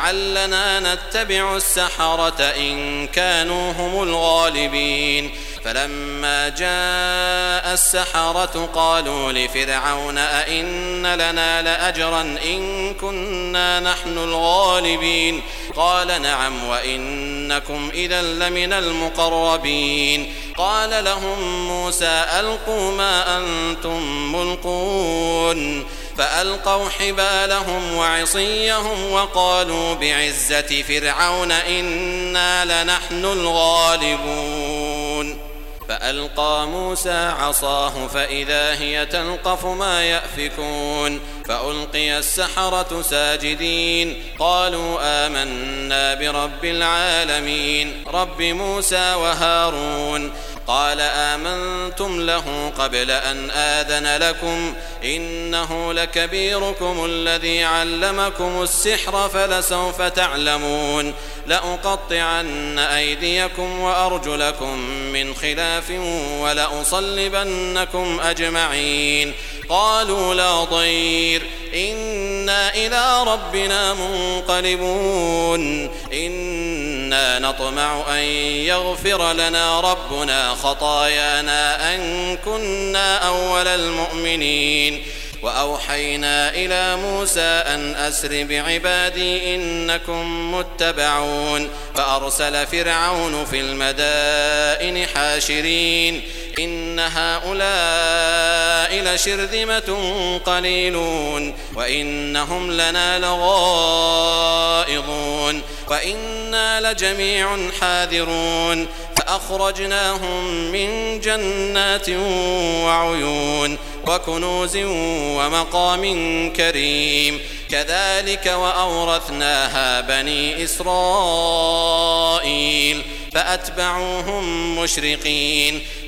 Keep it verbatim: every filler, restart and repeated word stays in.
لعلنا نتبع السحرة إن كانوا هم الغالبين. فلما جاء السحرة قالوا لفرعون أئن لنا لأجرا إن كنا نحن الغالبين قال نعم وإنكم إذا لمن المقربين. قال لهم موسى ألقوا ما أنتم ملقون فألقوا حبالهم وعصيهم وقالوا بعزة فرعون إنا لنحن الغالبون. فألقى موسى عصاه فإذا هي تلقف ما يأفكون فألقي السحرة ساجدين قالوا آمنا برب العالمين رب موسى وهارون. قال آمنتم له قبل أن آذن لكم إنه لكبيركم الذي علمكم السحر فلسوف تعلمون لأقطعن أيديكم وأرجلكم من خلاف ولأصلبنكم أجمعين. قالوا لا ضير إنا إلى ربنا منقلبون إنا نطمع أن يغفر لنا ربنا خطايانا أن كنا أول المؤمنين. وأوحينا إلى موسى أن أسر بعبادي إنكم متبعون فأرسل فرعون في المدائن حاشرين إن هؤلاء لشرذمة قليلون وإنهم لنا لغائظون وإنا لجميع حاذرون. فأخرجناهم من جنات وعيون وكنوز ومقام كريم كذلك وأورثناها بني إسرائيل فأتبعوهم مشرقين.